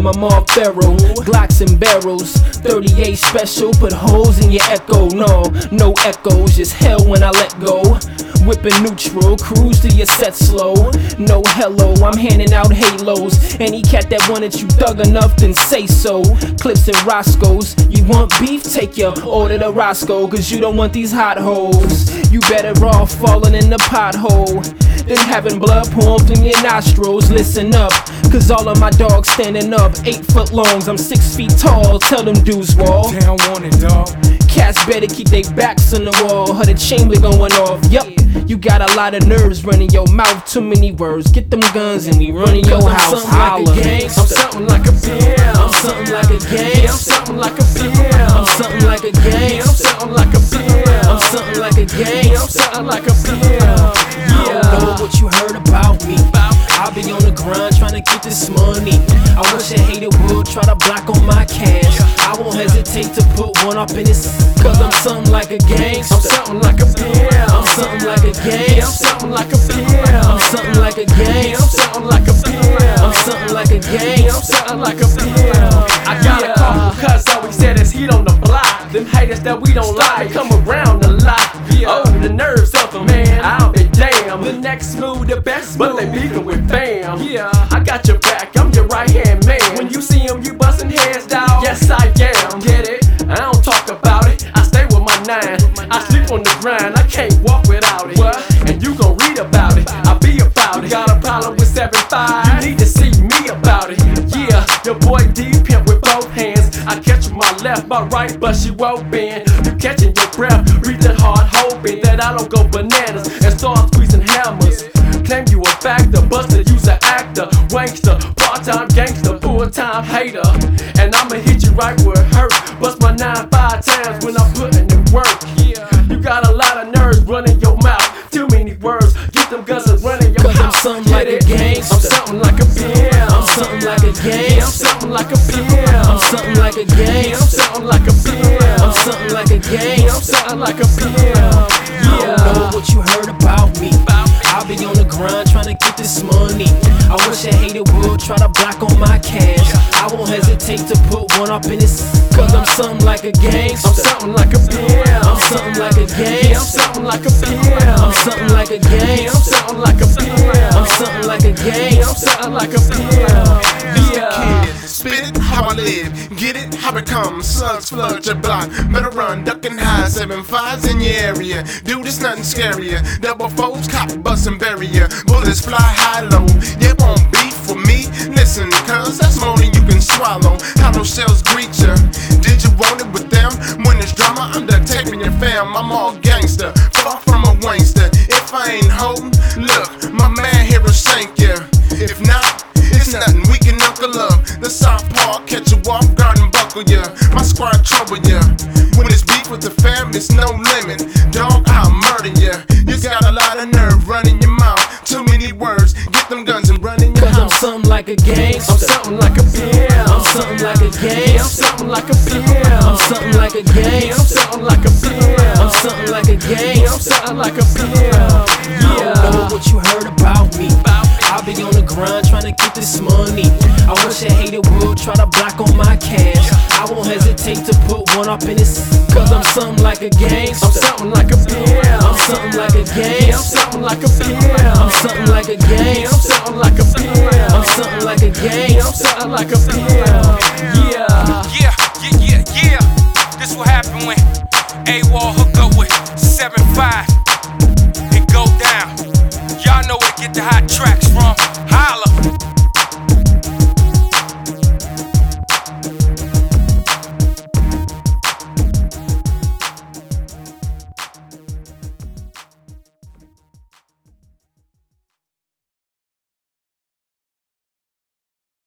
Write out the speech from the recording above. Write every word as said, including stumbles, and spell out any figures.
I'm all thorough. Glocks and barrels, thirty-eight special, put holes in your echo. No, no echoes, just hell when I let go. Whipping neutral, cruise to your set slow. No hello, I'm handing out halos. Any cat that wanted you thug enough, then say so. Clips and Roscoe's, you want beef? Take your order to Roscoe, cause you don't want these hot hoes. You better off falling in the pothole than having blood pouring from your nostrils. Listen up, cause all of my dogs standing up, eight foot longs, I'm six feet tall. Tell them dudes wall. Down on it, dog. Cats better keep their backs on the wall, or the chamber going off. Yup, you got a lot of nerves running your mouth, too many words. Get them guns and we running your house. Holla. I'm something like a pimp. I'm something like a gangster. I'm something like a pimp. I'm something like a gangster. I'm something like a pimp. I'm something like a gangster. I'm something like a pimp. I don't know what you heard about me. I be on the grind trying to get this money. I wish a hater would try to block on my cash. I won't hesitate to put one up in his, cause I'm something like a gangster. I'm something like a pimp. I'm something like a gangster. I'm something like a pimp. I'm something like a gangster. I'm something like a pimp. I'm something like a gangster. I'm something like a pimp. I got a call, cause all we said is heat on the block. Them haters that we don't like come around a lot. Oh, the nerves of a man, I'll be damn. The next move, the best move, but they beefing with fam. Yeah, I got your back, I'm your right hand man. When you see him, you bustin' heads down. Yes, I am. Get it? I don't talk about it. I stay with my nine. I sleep on the grind. I can't walk without it. What? And you gon' read about it. I be about it. Got a problem with seven five? You need to see me about it. Yeah, your boy D pimp with both hands. I catch with my left, my right, but she won't bend. You catching your breath, reaching hard, hoping that I don't go bananas and start squeezing hammers. Claim you a factor, buster, you's an actor, wankster, part-time gangster, full-time hater. And I'ma hit you right where it hurt. Bust my nine five times when I'm putting in work. Yeah, you got a lot of nerves running your mouth. Too many words, get them guns and running your Cause mouth. I'm something like a gangster. I'm something like a pimp. I'm something like a gangster. I'm something like a pimp. I'm something like a gangster. I'm something like a pimp. I'm something like a gangster. I'm something like a pimp. I don't know what you heard about me. I be on the grind trying to get this money. I wish a hater would try to block on my cash. I won't hesitate to put one up in his, cause I'm something like a gangster. I'm something like a pimp. I'm something like a gangster. I'm something like a pimp. I'm something like a gangster. I'm something like a pimp. I'm something like a gangster. I'm something like a pimp. Yeah. Spit it how I live, get it how it comes. Slugs flood your block, better run, duck and hide. Seven fives in your area, dude, it's nothing scarier. Double foes, cop, bust and bury ya. Bullets fly high low, you won't beef for me. Listen, cuz that's more than you can swallow. Hollow shells greet ya. Did you want it with them? When it's drama, I'm done taping your fam. I'm all gangster, far from a wankster. If I ain't home, look, my man here will shank ya. If not, it's nothing, we can knuckle up. The southpaw catch you off guard and buckle ya. My squad trouble ya. When it's beef with the fam, it's no limit. Dog, I'll murder ya. You got a lot of nerve running your mouth. Too many words, get them guns and run in your Cause I'm house. something like a gangster. I'm something like a pimp. I'm something like a gangster. I'm something like a pimp. I'm something like a I'm gangster. something like a pimp. I'm something like a I'm gangster. something like a pimp. I don't know what you heard about me. I be on the grind trying to get this money. I wish a hater would try to block on my cash. I won't hesitate to put one up in his, cause I'm something like a gangster. I'm something like a pimp. I'm something like a I'm gangster. something like a pimp. I'm something like a I'm gangster. something like a pimp. I'm something like a I'm gangster. something like a pimp. Yeah. Yeah, yeah, yeah, yeah. This what happen when A-Wall hook up with seven five and go down. Y'all know where to get the hot tracks from.